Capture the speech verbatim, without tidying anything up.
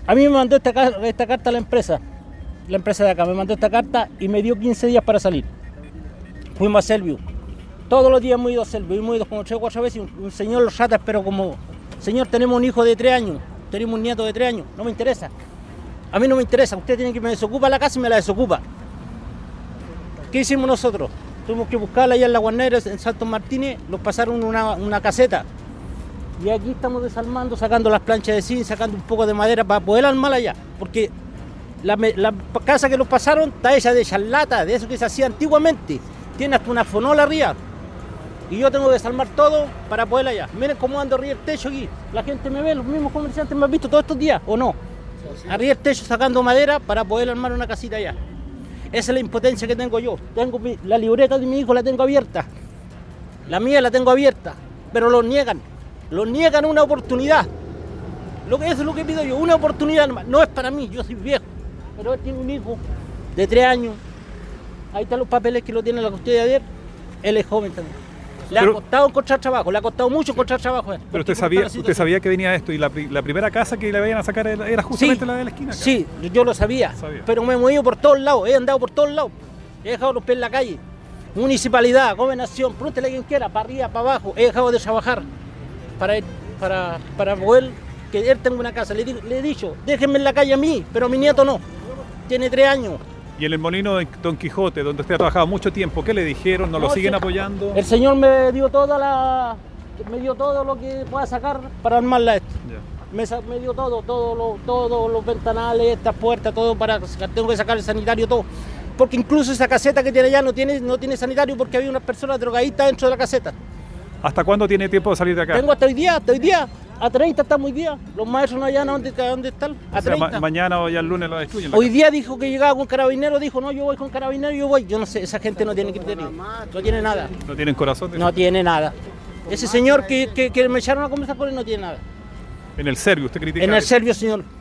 A mí me mandó esta, esta carta la empresa, la empresa de acá, me mandó esta carta y me dio quince días para salir. Fuimos a Selviu. Todos los días hemos ido a Selviu, hemos ido como tres o cuatro veces y un, un señor los trata, pero como, señor, tenemos un hijo de tres años, tenemos un nieto de tres años, no me interesa. A mí no me interesa, usted tiene que me desocupa la casa y me la desocupa. ¿Qué hicimos nosotros? Tuvimos que buscarla allá en la Guarnera, en Santos Martínez, nos pasaron una, una caseta. Y aquí estamos desarmando, sacando las planchas de zinc, sacando un poco de madera para poder armarla allá. Porque la, la casa que nos pasaron está hecha de charlata, de eso que se hacía antiguamente. Tiene hasta una fonola arriba. Y yo tengo que desarmar todo para poder allá. Miren cómo ando arriba el techo aquí. La gente me ve, los mismos comerciantes me han visto todos estos días, ¿o no? Arriba el techo sacando madera para poder armar una casita allá. Esa es la impotencia que tengo yo. Tengo mi, la libreta de mi hijo la tengo abierta. La mía la tengo abierta, pero lo niegan. Lo niegan una oportunidad. Lo que eso es lo que pido yo, una oportunidad nomás. No es para mí, yo soy viejo, pero él tiene un hijo de tres años. Ahí están los papeles que lo tiene la custodia de él. Él es joven también. Le pero, ha costado encontrar trabajo, le ha costado mucho encontrar trabajo. Pero usted sabía, usted sabía que venía esto y la, la primera casa que le vayan a sacar era justamente sí, la de la esquina. Acá. Sí, yo lo sabía, sabía, pero me he movido por todos lados, he andado por todos lados. He dejado los pies en la calle. Municipalidad, gobernación, pregúntele a quien quiera, para arriba, para abajo. He dejado de trabajar para, para, para poder que él tenga una casa. Le, le he dicho, déjenme en la calle a mí, pero a mi nieto no. Tiene tres años. Y en el molino de Don Quijote, donde usted ha trabajado mucho tiempo, ¿qué le dijeron? ¿No, no lo siguen sí, apoyando? El señor me dio toda la, me dio todo lo que pueda sacar para armarla esto. Yeah. Me, me dio todo, todo lo, todos los ventanales, estas puertas, todo para sacar. Tengo que sacar el sanitario, todo. Porque incluso esa caseta que tiene allá no tiene, no tiene sanitario porque había unas personas drogadictas dentro de la caseta. ¿Hasta cuándo tiene tiempo de salir de acá? Tengo hasta hoy día, hasta hoy día. A treinta estamos hoy día. Los maestros no allá, ¿dónde, dónde están? A o sea, treinta. Ma mañana o ya el lunes lo destruyen. Hoy día dijo que llegaba con carabinero, dijo, no, yo voy con carabinero, yo voy. Yo no sé, esa gente no tiene criterio. No tiene nada. ¿No tienen corazón? No tiene nada. Ese señor que, que, que me echaron a conversar con él no tiene nada. En el Serviu, ¿usted critica? En el Serviu, señor.